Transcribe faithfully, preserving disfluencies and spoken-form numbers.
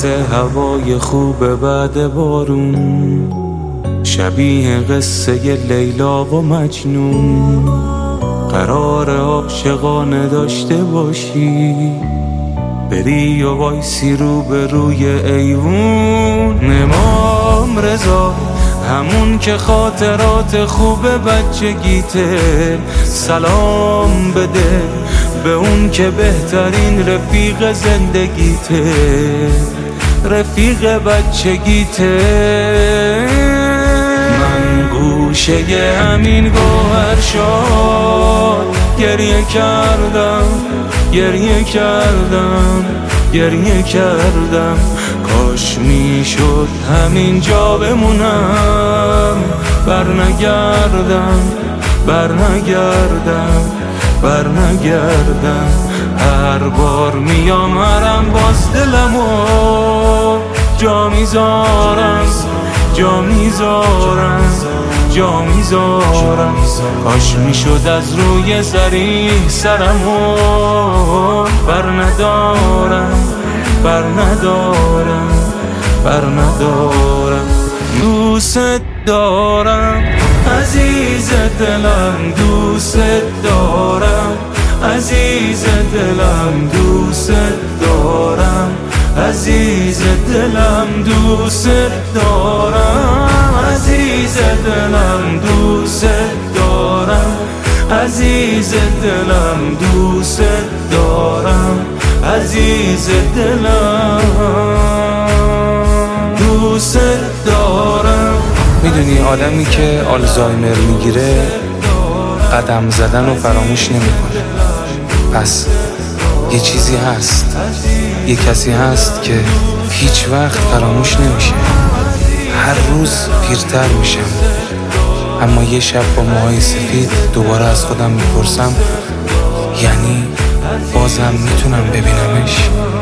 مثل هوای خوب بعد بارون، شبیه قصه لیلا و مجنون. قرار عاشقانه داشته باشی، بری و وایسی رو به روی ایوون. امام رضا همون که خاطرات خوب بچگیته، سلام بده به اون که بهترین رفیق زندگیته، رفیق بچگیته. من گوشه همین گوهر شاد گریه کردم، گریه کردم، گریه کردم. کاش میشد همین جا بمونم، برنگردم، برنگردم، برنگردم. هر بار میام هرم باز دلمو جا میذارم، جا میذارم، جا میذارم. کاش میشد از روی زریح سرمو بر ندارم، بر ندارم، بر ندارم. دوست دارم عزیز دلم، دوست دارم عزیز دلم، دوست دارم عزیز دلم، دوست دارم عزیز دلم، دوست دارم عزیز دلم، دوست دارم عزیز دلم، دوست دارم. میدونی آدمی که آلزایمر میگیره قدم زدن رو فراموش نمیکنه. پس یه چیزی هست، یه کسی هست که هیچ وقت فراموش نمیشه. هر روز پیرتر میشم، اما یه شب با موهای سفید دوباره از خودم میپرسم یعنی بازم میتونم ببینمش؟